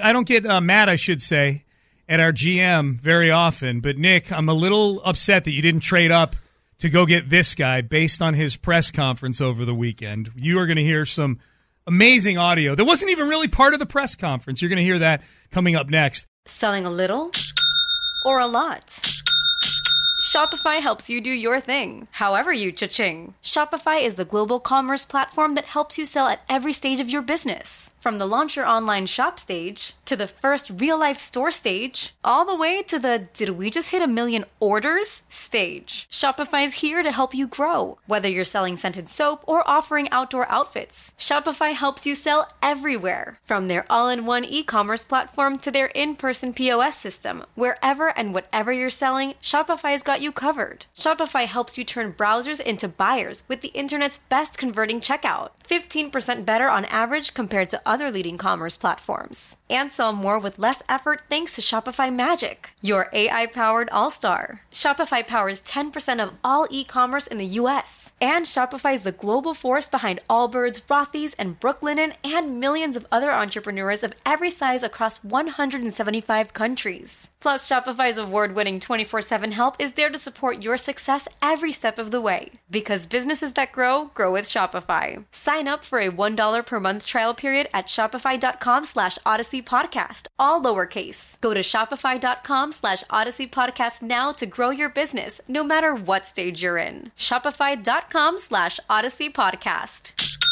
I should say, at our GM very often. But Nick, I'm a little upset that you didn't trade up to go get this guy based on his press conference over the weekend. You are going to hear some amazing audio that wasn't even really part of the press conference. You're going to hear that coming up next. Selling a little or a lot? Shopify helps you do your thing, however you cha-ching. Shopify is the global commerce platform that helps you sell at every stage of your business. From the launch your online shop stage, to the first real-life store stage, all the way to the did we just hit 1 million orders stage. Shopify is here to help you grow. Whether you're selling scented soap or offering outdoor outfits, Shopify helps you sell everywhere. From their all-in-one e-commerce platform to their in-person POS system, wherever and whatever you're selling, Shopify's got you covered. Shopify helps you turn browsers into buyers with the internet's best converting checkout. 15% better on average compared to other leading commerce platforms. And sell more with less effort thanks to Shopify Magic, your AI-powered all-star. Shopify powers 10% of all e-commerce in the U.S. And Shopify is the global force behind Allbirds, Rothy's, and Brooklinen, and millions of other entrepreneurs of every size across 175 countries. Plus, Shopify's award-winning 24/7 help is there to support your success every step of the way. Because businesses that grow with Shopify. Sign up for a $1 per month trial period at shopify.com/Odyssey Podcast, all lowercase. Go to shopify.com/Odyssey Podcast now to grow your business, no matter what stage you're in. Shopify.com/Odyssey Podcast.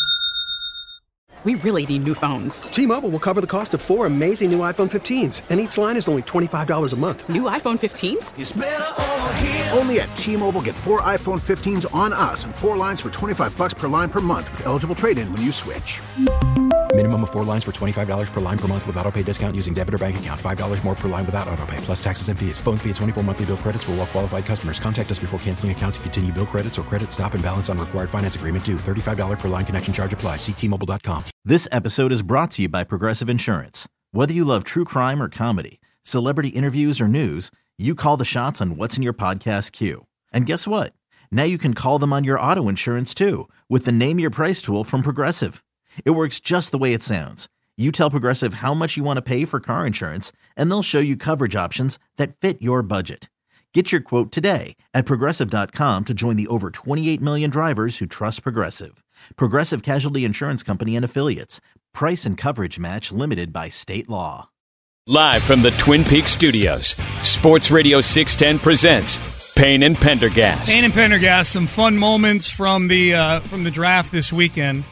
We really need new phones. T-Mobile will cover the cost of 4 amazing new iPhone 15s, and each line is only $25 a month. New iPhone 15s? It's better over here. Only at T-Mobile, get 4 iPhone 15s on us and 4 lines for $25 per line per month with eligible trade-in when you switch. Minimum of 4 lines for $25 per line per month with autopay discount using debit or bank account. $5 more per line without autopay, plus taxes and fees. Phone fee at 24 monthly bill credits for well-qualified customers. Contact us before canceling account to continue bill credits or credit stop and balance on required finance agreement due. $35 per line connection charge applies. See T-Mobile.com. This episode is brought to you by Progressive Insurance. Whether you love true crime or comedy, celebrity interviews or news, you call the shots on what's in your podcast queue. And guess what? Now you can call them on your auto insurance too with the Name Your Price tool from Progressive. It works just the way it sounds. You tell Progressive how much you want to pay for car insurance, and they'll show you coverage options that fit your budget. Get your quote today at Progressive.com to join the over 28 million drivers who trust Progressive. Progressive Casualty Insurance Company and Affiliates. Price and coverage match limited by state law. Live from the Twin Peaks studios, Sports Radio 610 presents Payne and Pendergast. Payne and Pendergast, some fun moments from the draft this weekend.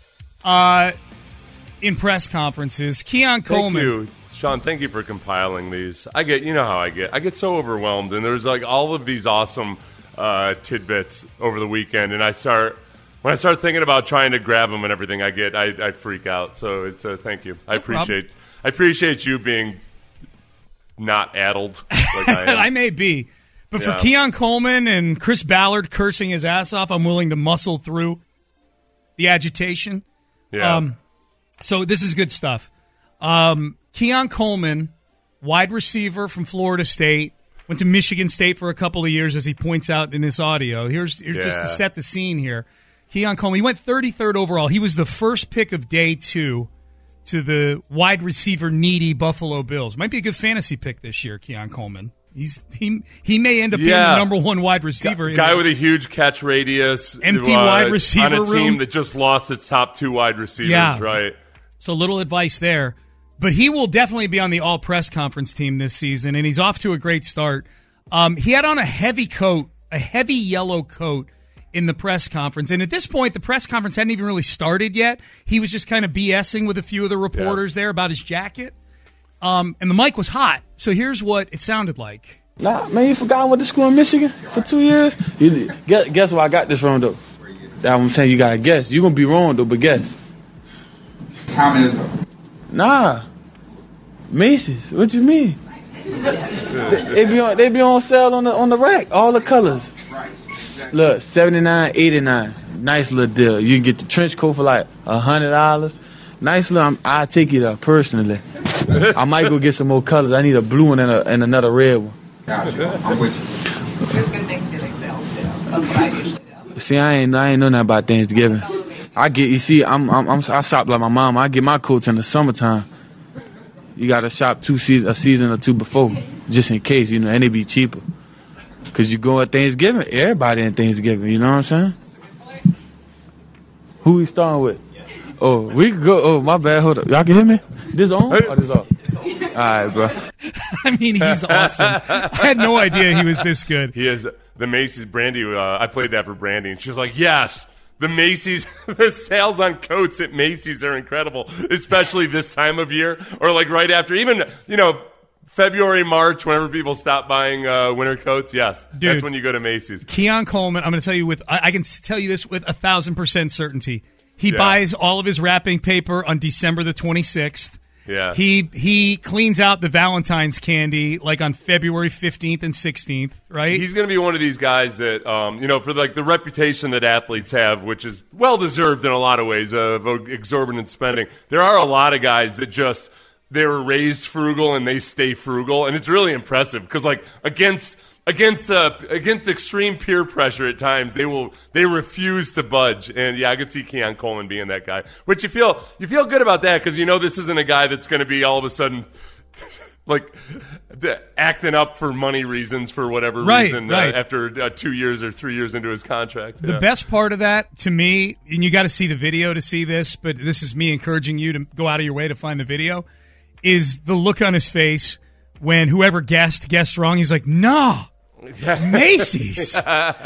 In press conferences, Keon Coleman. Thank you, Sean. Thank you for compiling these. You know how I get so overwhelmed, and there's like all of these awesome tidbits over the weekend, and when I start thinking about trying to grab them and everything, I freak out. So it's thank you. I appreciate you being not addled like I am. I may be, but for Keon Coleman and Chris Ballard cursing his ass off, I'm willing to muscle through the agitation. Yeah. So this is good stuff. Keon Coleman, wide receiver from Florida State, went to Michigan State for a couple of years, as he points out in this audio. Here's just to set the scene here. Keon Coleman, he went 33rd overall. He was the first pick of day 2 to the wide receiver needy Buffalo Bills. Might be a good fantasy pick this year, Keon Coleman. He may end up being the number 1 wide receiver. Guy with a huge catch radius. Empty wide receiver on a team that just lost its top 2 wide receivers, right? So little advice there. But he will definitely be on the all-press conference team this season, and he's off to a great start. He had on a heavy yellow coat in the press conference. And at this point, the press conference hadn't even really started yet. He was just kind of BSing with a few of the reporters there about his jacket. And the mic was hot. So here's what it sounded like. Nah, man, you forgot I went to school in Michigan for 2 years? Guess where I got this from, though? That I'm saying you got to guess. You're going to be wrong, though, but guess. Tom Izzo. Nah. Macy's. What you mean? They be on sale on the rack. All the colors. Look, $79, $89. Nice little deal. You can get the trench coat for like $100. Nice little. I'll take you there personally. I might go get some more colors. I need a blue one and another red one. Gotcha. I'm with you. It's good things get excelled too. That's what I usually do. See, I ain't know nothing about Thanksgiving. I shop like my mom. I get my coats in the summertime. You gotta shop a season or 2 before, just in case, and they be cheaper. Cause you go at Thanksgiving, everybody in Thanksgiving, you know what I'm saying? Who we starting with? Oh, we could go. Oh, my bad. Hold up. Y'all can hear me? This on or this off? All right, bro. I mean, he's awesome. I had no idea he was this good. He is the Macy's Brandy. I played that for Brandy, and she's like, yes. The Macy's, the sales on coats at Macy's are incredible, especially this time of year, or like right after, even, February, March, whenever people stop buying winter coats. Yes, dude, that's when you go to Macy's. Keon Coleman, I'm going to tell you I can tell you this with 1,000% certainty. He buys all of his wrapping paper on December the 26th. Yeah. He cleans out the Valentine's candy like on February 15th and 16th, right? He's going to be one of these guys that, for like the reputation that athletes have, which is well-deserved in a lot of ways of exorbitant spending. There are a lot of guys that just, they were raised frugal and they stay frugal. And it's really impressive because like against extreme peer pressure at times, they refuse to budge. And I could see Keon Coleman being that guy. Which you feel good about that because this isn't a guy that's going to be all of a sudden like acting up for money reasons for whatever reason after 2 years or 3 years into his contract. The best part of that to me, and you got to see the video to see this, but this is me encouraging you to go out of your way to find the video, is the look on his face when whoever guessed wrong. He's like, no. Macy's.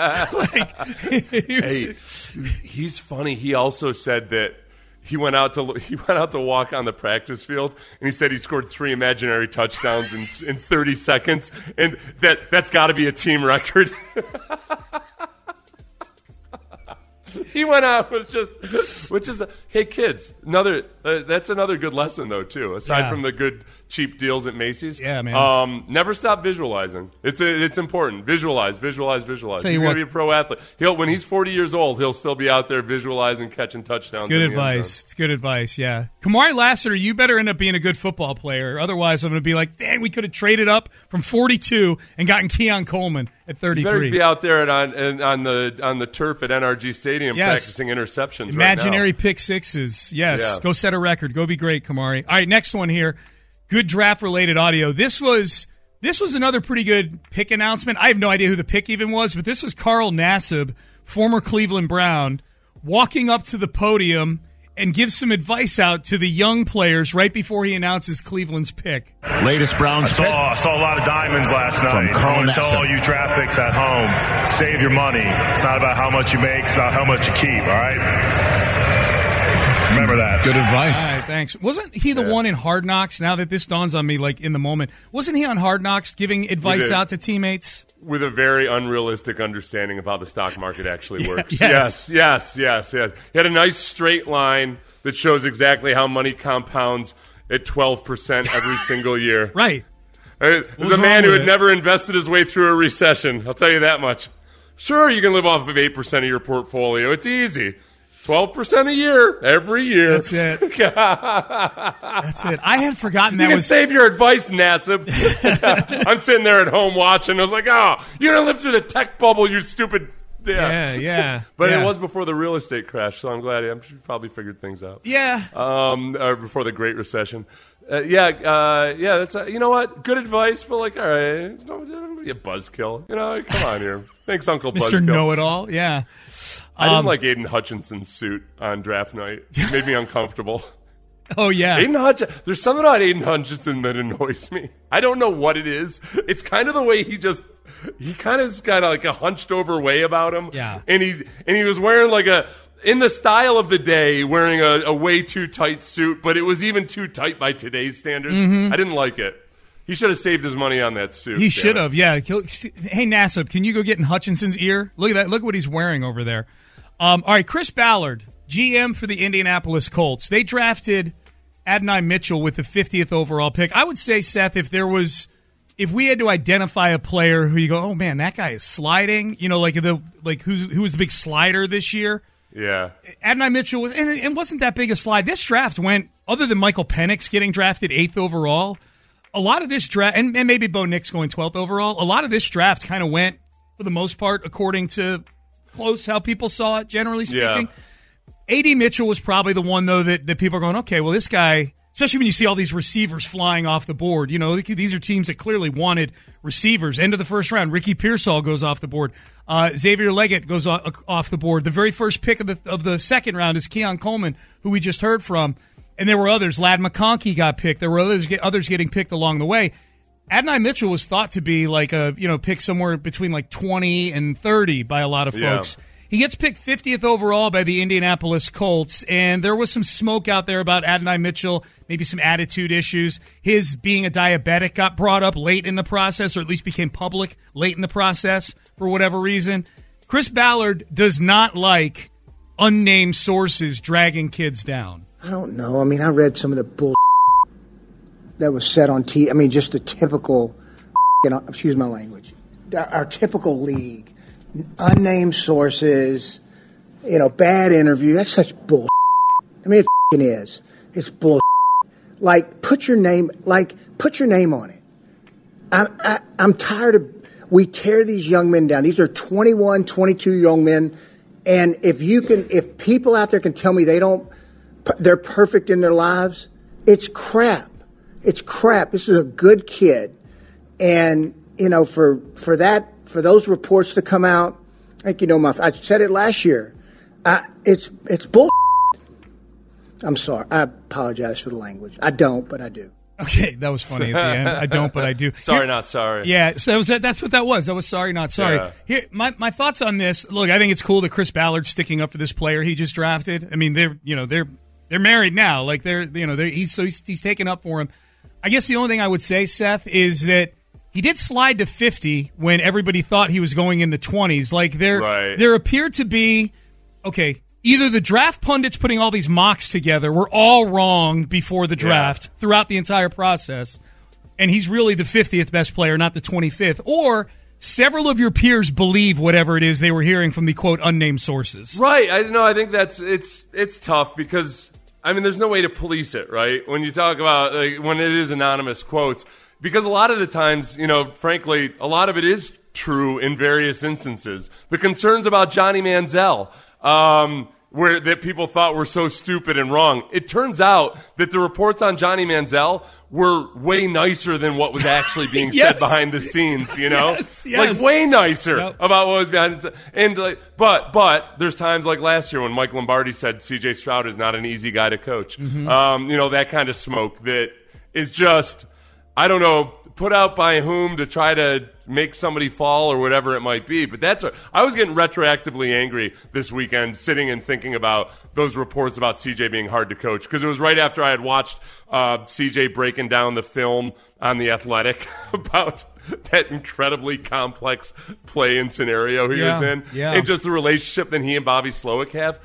He's funny. He also said that he went out to walk on the practice field, and he said he scored 3 imaginary touchdowns in 30 seconds, and that's got to be a team record. He went out was just, hey kids, that's another good lesson though too. Aside from the good cheap deals at Macy's, man. Never stop visualizing. It's important. Visualize. He's going to be a pro athlete. When he's 40 years old, he'll still be out there visualizing, catching touchdowns. It's good advice. It's good advice. Yeah, Kamari Lassiter, you better end up being a good football player. Otherwise, I'm going to be like, dang, we could have traded up from 42 and gotten Keon Coleman at 33. You better be out there on the turf at NRG Stadium practicing interceptions. Imaginary right now. pick sixes. Yes, go set a record. Go be great, Kamari. All right, next one here. Good draft-related audio. This was another pretty good pick announcement. I have no idea who the pick even was, but this was Carl Nassib, former Cleveland Brown, walking up to the podium and gives some advice out to the young players right before he announces Cleveland's pick. Latest Browns pick. I saw a lot of diamonds last night. I want to tell all you draft picks at home, save your money. It's not about how much you make, it's about how much you keep, all right? Remember that. Good advice. All right, thanks. Wasn't he the one in Hard Knocks? Now that this dawns on me, like in the moment, wasn't he on Hard Knocks giving advice out to teammates? With a very unrealistic understanding of how the stock market actually works. Yes. Yes. He had a nice straight line that shows exactly how money compounds at 12% every single year. Right. There's a man who had never invested his way through a recession. I'll tell you that much. Sure, you can live off of 8% of your portfolio. It's easy. 12% a year, every year. That's it. That's it. I had forgotten that you can save your advice, Nassib. I'm sitting there at home watching. I was like, you're going to live through the tech bubble, you stupid. Yeah. But it was before the real estate crash, so I'm glad he probably figured things out. Yeah. Or before the Great Recession. That's you know what? Good advice, but like, all right, don't be a buzzkill. You know, come on here. Thanks, Uncle Buzzkill. Mr. Know-It-all. Yeah. I didn't like Aiden Hutchinson's suit on draft night. It made me uncomfortable. Oh, yeah. There's something about Aiden Hutchinson that annoys me. I don't know what it is. It's kind of the way he kind of got like a hunched over way about him. Yeah. And he was wearing like in the style of the day, wearing a way too tight suit, but it was even too tight by today's standards. Mm-hmm. I didn't like it. He should have saved his money on that suit. He should have, yeah. Hey, Nassib, can you go get in Hutchinson's ear? Look at that. Look what he's wearing over there. All right, Chris Ballard, GM for the Indianapolis Colts. They drafted Adonai Mitchell with the 50th overall pick. I would say, Seth, if we had to identify a player who you go, oh man, that guy is sliding, you know, who was the big slider this year? Yeah. Adonai Mitchell was, and it wasn't that big a slide. This draft went, other than Michael Penix getting drafted 8th overall, a lot of this draft, and maybe Bo Nix going 12th overall, a lot of this draft kind of went, for the most part, according to close how people saw it, generally speaking. Yeah. A.D. Mitchell was probably the one, though, that people are going, okay, well, this guy, especially when you see all these receivers flying off the board. You know, these are teams that clearly wanted receivers. End of the first round, Ricky Pearsall goes off the board. Xavier Leggett goes off the board. The very first pick of the second round is Keon Coleman, who we just heard from. And there were others. Ladd McConkey got picked. There were others getting picked along the way. Adonai Mitchell was thought to be like pick somewhere between like 20 and 30 by a lot of folks. Yeah. He gets picked 50th overall by the Indianapolis Colts, and there was some smoke out there about Adonai Mitchell, maybe some attitude issues. His being a diabetic got brought up late in the process, or at least became public late in the process for whatever reason. Chris Ballard does not like unnamed sources dragging kids down. I don't know. I mean, I read some of the bull that was said on TV. I mean, just the typical, excuse my language, our typical league. Unnamed sources, bad interview. That's such bull. I mean, it is. It's bull. Like, put your name on it. I'm tired of, we tear these young men down. These are 21, 22 young men. And if people out there can tell me they're perfect in their lives, it's crap. It's crap. This is a good kid. And, for those reports to come out, like, I said it last year. It's bull. I'm sorry. I apologize for the language. I don't, but I do. Okay, that was funny at the end. I don't, but I do. Sorry, not sorry. Yeah, so that's what that was. That was sorry, not sorry. Yeah. Here, my thoughts on this. Look, I think it's cool that Chris Ballard's sticking up for this player he just drafted. I mean, they're married now. Like he's taking up for him. I guess the only thing I would say, Seth, is that he did slide to 50 when everybody thought he was going in the 20s. Like there appeared to be okay, either the draft pundits putting all these mocks together were all wrong before the draft throughout the entire process, and he's really the 50th best player, not the 25th, or several of your peers believe whatever it is they were hearing from the, quote, unnamed sources. Right. I think that's it's tough because, I mean, there's no way to police it, right? When you talk about, like, when it is anonymous quotes, because a lot of the times, frankly, a lot of it is true in various instances. The concerns about Johnny Manziel, where that people thought were so stupid and wrong. It turns out that the reports on Johnny Manziel were way nicer than what was actually being said behind the scenes, Yes. Like way nicer about what was behind the scenes. And but there's times like last year when Mike Lombardi said CJ Stroud is not an easy guy to coach. That kind of smoke that is just, I don't know, put out by whom to try to make somebody fall or whatever it might be. But I was getting retroactively angry this weekend sitting and thinking about those reports about CJ being hard to coach, because it was right after I had watched CJ breaking down the film on The Athletic about that incredibly complex play and scenario he was in, and just the relationship that he and Bobby Slowick have.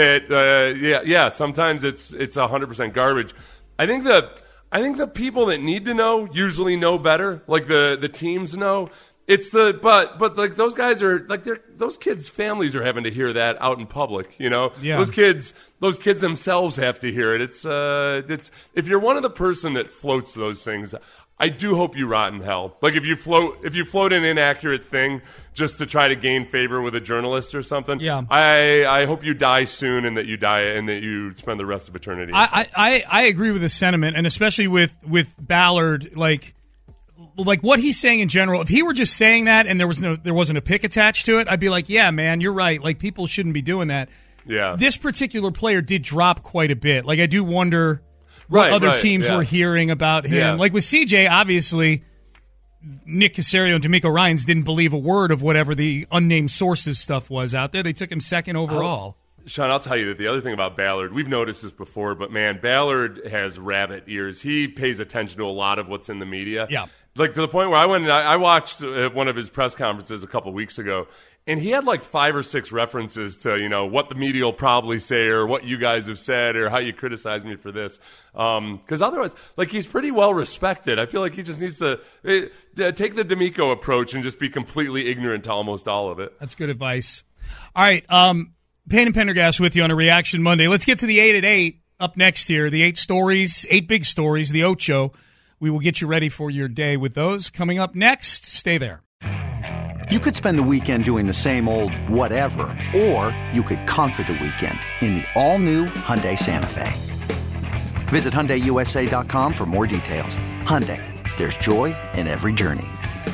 That sometimes it's 100% garbage. I think the people that need to know usually know better. Like the teams know. But like those guys are like those kids' families are having to hear that out in public. Those kids themselves have to hear it. It's if you're one of the person that floats those things, I do hope you rot in hell. Like if you float an inaccurate thing just to try to gain favor with a journalist or something. Yeah. I hope you die soon and that you die and that you spend the rest of eternity. I agree with the sentiment, and especially with Ballard, like what he's saying in general. If he were just saying that and there wasn't a pick attached to it, I'd be like, yeah, man, you're right. Like people shouldn't be doing that. Yeah. This particular player did drop quite a bit. Like I do wonder what other teams were hearing about him. Yeah. Like with CJ, obviously, Nick Caserio and D'Amico Ryans didn't believe a word of whatever the unnamed sources stuff was out there. They took him second overall. Sean, I'll tell you that the other thing about Ballard, we've noticed this before, but man, Ballard has rabbit ears. He pays attention to a lot of what's in the media. Yeah. Like to the point where I went and I watched one of his press conferences a couple weeks ago, and he had like 5 or 6 references to, what the media will probably say or what you guys have said or how you criticize me for this. Because otherwise, like, he's pretty well respected. I feel like he just needs to take the D'Amico approach and just be completely ignorant to almost all of it. That's good advice. All right, Payne and Pendergast with you on a Reaction Monday. Let's get to the 8 at 8 up next here. The 8 stories, 8 big stories, the Ocho. We will get you ready for your day with those coming up next. Stay there. You could spend the weekend doing the same old whatever, or you could conquer the weekend in the all-new Hyundai Santa Fe. Visit HyundaiUSA.com for more details. Hyundai, there's joy in every journey.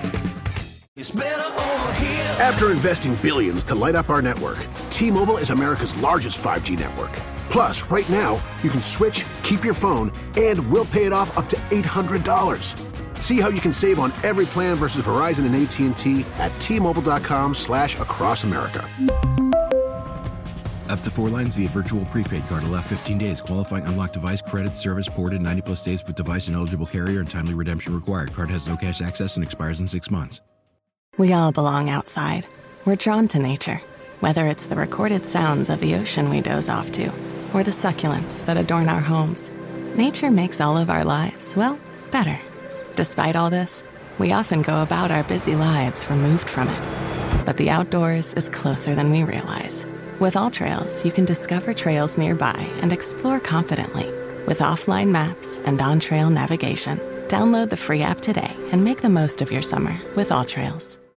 After investing billions to light up our network, T-Mobile is America's largest 5G network. Plus, right now, you can switch, keep your phone, and we'll pay it off up to $800. See how you can save on every plan versus Verizon and AT&T at T-Mobile.com/across America. Up to 4 lines via virtual prepaid card. Allow 15 days. Qualifying unlocked device credit. Service ported 90-plus days with device and eligible carrier and timely redemption required. Card has no cash access and expires in 6 months. We all belong outside. We're drawn to nature. Whether it's the recorded sounds of the ocean we doze off to, or the succulents that adorn our homes, nature makes all of our lives, well, better. Despite all this, we often go about our busy lives removed from it. But the outdoors is closer than we realize. With AllTrails, you can discover trails nearby and explore confidently. With offline maps and on-trail navigation, download the free app today and make the most of your summer with AllTrails.